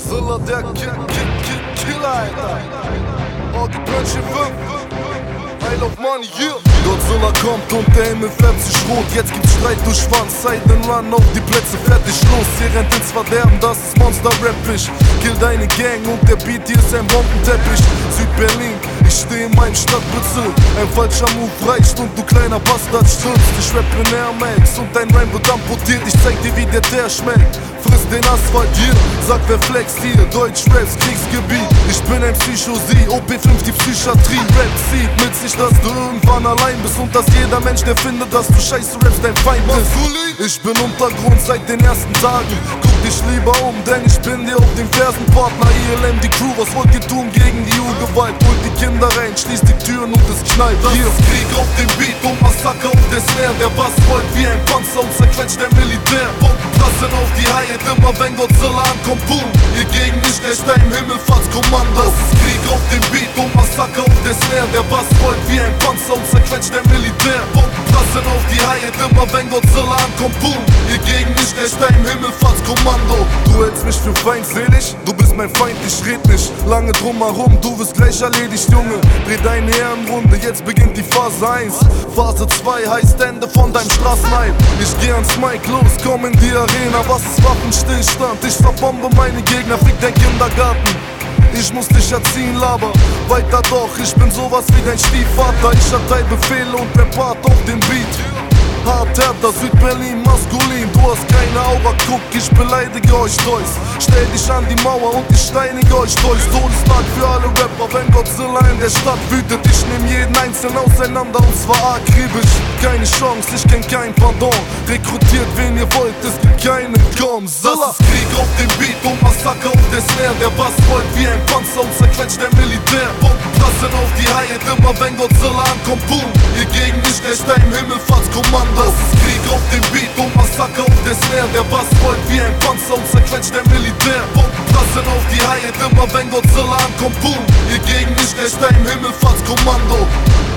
Godzilla, der Killer, Alter. Oh, die Böllchen wirken. Isle of Money, yeah. Godzilla kommt und der Himmel färbt sich rot. Jetzt gibt's Streit durch Schwanz, Side and Run auf die Plätze, fertig, los. Ihr rennt ins Verderben, das ist Monster-Rap-Ish. Kill deine Gang und der Beat hier ist ein Bombenteppich. Südberlin, ich steh in meinem Stadtbezirk. Ein falscher Move reicht und du kleiner Bastard stürzt. Ich rappe in Air Max und dein Rhyme wird amputiert. Ich zeig dir, wie der Teer schmeckt. Friss den Asphalt hier, sag wer flext hier. Deutsch Raps, Kriegsgebiet. Ich bin ein Psycho-Sie, OP5 die Psychiatrie. Rap zieht mit sich, dass du irgendwann allein bist und dass jeder Mensch, der findet, dass du scheiße rappst, dein Feind ist. Ich bin Untergrund seit den ersten Tagen. Guck dich lieber um, denn ich bin dir auf den Fersenpartner. ILM, die Crew, was wollt ihr tun gegen die Urgewalt? Holt die Kinder rein, schließt die Türen und es knallt. Das ist Krieg auf dem Beat und Massaker auf der Snare. Der Bass rollt wie ein Panzer und zerquetscht der Militär. Bombenprassen auf die Haie, immer wenn Godzilla ankommt, boom. Ihr gegen mich, der Stein im Himmelfahrtskommando. Das ist Krieg auf dem Beat und Massaker auf der Snare. Der Bass rollt wie ein Panzer und zerquetscht der Militär. Bombenprassen auf die Haie, immer wenn Godzilla ankommt, boom. Ihr gegen mich, der Stein im Himmelfahrtskommando. Du hältst mich für feindselig, du bist mein Feind, ich red nicht lange drum herum, du wirst gleich erledigt, Junge. Dreh deine Ehrenrunde, jetzt beginnt die Phase 1. Phase 2 heißt Ende von deinem Straßenheim. Ich geh ans Mic los, komm in die Arena, was ist Waffenstillstand? Ich verbombe meine Gegner, fick dein Kindergarten. Ich muss dich erziehen, laber weiter doch, ich bin sowas wie dein Stiefvater. Ich erteil Befehle und der Part auf den Beat. Hart, härter, Südberlin, maskulin. Du hast keine Aura, guck, ich beleidige euch Toys. Stell dich an die Mauer und ich steinige euch Toys. Todesmark für alle Rapper, wenn Godzilla in der Stadt wütet. Ich nehm jeden einzelnen auseinander und zwar akribisch. Keine Chance, ich kenn kein Pardon. Rekrutiert wen ihr wollt, es gibt keinen Godzilla. Das ist Krieg auf dem Beat und Massaker auf der Snare. Der Bass rollt wie ein Panzer und zerquetscht der Militär. Bombenprassen auf die Haie, immer wenn Godzilla ankommt, boom. Ihr gegen mich, der Stein im Himmelfahrtskommando. Das ist Krieg auf dem Beat und Massaker auf der Snare. Der Bass rollt wie ein Panzer und zerquetscht der Militär. Bombenprassen auf die Haie, immer wenn Godzilla ankommt, boom. Ihr gegen mich, der Stein im Himmelfahrtskommando.